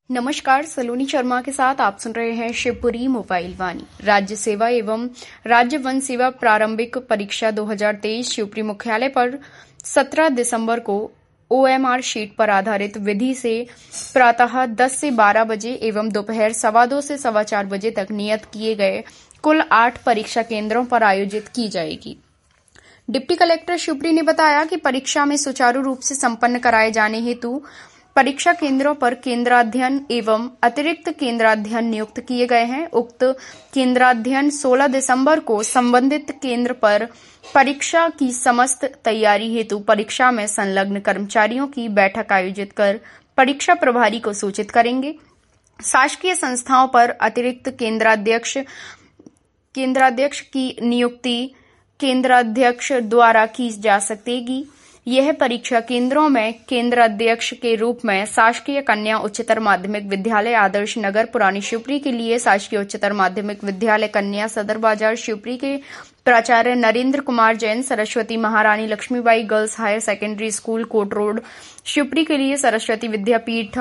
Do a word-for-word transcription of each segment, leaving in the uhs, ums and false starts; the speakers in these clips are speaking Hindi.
नमस्कार, सलोनी शर्मा के साथ आप सुन रहे हैं शिवपुरी मोबाइल वाणी। राज्य सेवा एवं राज्य वन सेवा प्रारंभिक परीक्षा दो हज़ार तेईस शिवपुरी मुख्यालय पर सत्रह दिसंबर को ओएमआर शीट पर आधारित विधि से प्रातः दस से बारह बजे एवं दोपहर सवा दो से सवा चार बजे तक नियत किए गए कुल आठ परीक्षा केंद्रों पर आयोजित की जाएगी। डिप्टी कलेक्टर शिवपुरी ने बताया कि परीक्षा में सुचारू रूप से संपन्न कराए जाने हेतु परीक्षा केंद्रों पर केंद्राध्ययन एवं अतिरिक्त केंद्राध्ययन नियुक्त किए गए हैं। उक्त केंद्राध्ययन सोलह दिसंबर को संबंधित केंद्र पर परीक्षा की समस्त तैयारी हेतु परीक्षा में संलग्न कर्मचारियों की बैठक आयोजित कर परीक्षा प्रभारी को सूचित करेंगे। शासकीय संस्थाओं पर अतिरिक्त केंद्राध्यक्ष केंद्राध्यक्ष की नियुक्ति केंद्राध्यक्ष द्वारा की जा सकेगी। यह परीक्षा केंद्रों में केंद्राध्यक्ष के रूप में शासकीय कन्या उच्चतर माध्यमिक विद्यालय आदर्श नगर पुरानी शिवपुरी के लिए शासकीय उच्चतर माध्यमिक विद्यालय कन्या सदर बाजार शिवपुरी के प्राचार्य Narendra Kumar Jain, Saraswati Maharani Laxmibai girls higher secondary school Kot road Shivpuri के लिए सरस्वती विद्यापीठ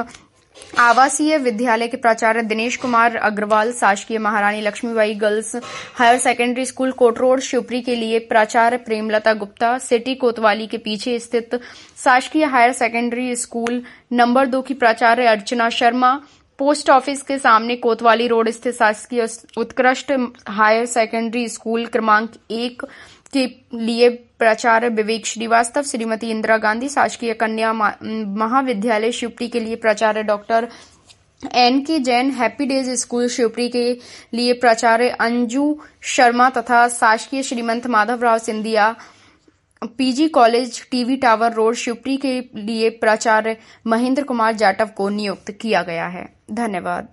आवासीय विद्यालय के प्राचार्य दिनेश कुमार अग्रवाल, शासकीय Maharani Laxmibai girls higher secondary school Kot road Shivpuri के लिए प्राचार्य प्रेमलता गुप्ता, सिटी कोतवाली के पीछे स्थित शासकीय हायर सेकेंडरी स्कूल नंबर दो की प्राचार्य अर्चना शर्मा, पोस्ट ऑफिस के सामने कोतवाली रोड स्थित शासकीय उत्कृष्ट हायर सेकेंडरी स्कूल क्रमांक एक के लिए प्राचार्य विवेक श्रीवास्तव, श्रीमती इंदिरा गांधी शासकीय कन्या महाविद्यालय शिवपुरी के लिए प्राचार्य doctor N K Jain, happy days school Shivpuri के लिए प्राचार्य अंजू शर्मा तथा शासकीय Shrimant Madhavrao Scindia PG college TV tower road Shivpuri के लिए प्राचार्य महेंद्र कुमार जाटव को नियुक्त किया गया है। धन्यवाद।